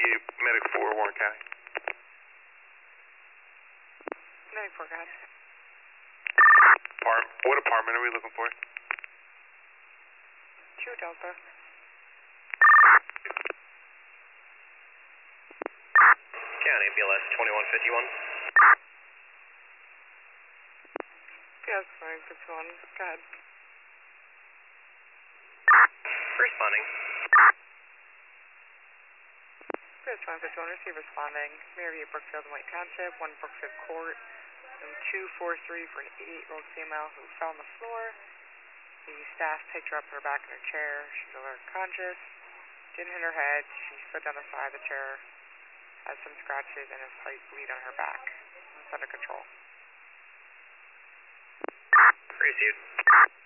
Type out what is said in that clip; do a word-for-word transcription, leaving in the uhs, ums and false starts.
you, Medic four, Warren County. Medic four, go ahead. Apartment, what apartment are we looking for? two Delta. County, B L S twenty-one fifty-one. B L S twenty-one fifty-one, go ahead. Responding. B L S twenty-one fifty-one, receive responding. Maryview, Brookfield, and White Township, one Brookfield Court, room two four three for an eighty-eight-year-old female who fell on the floor. The staff picked her up her back in her chair. She's alert conscious. Didn't hit her head. She slid down the side of the chair. Has some scratches and a slight bleed on her back. It's under control. Received.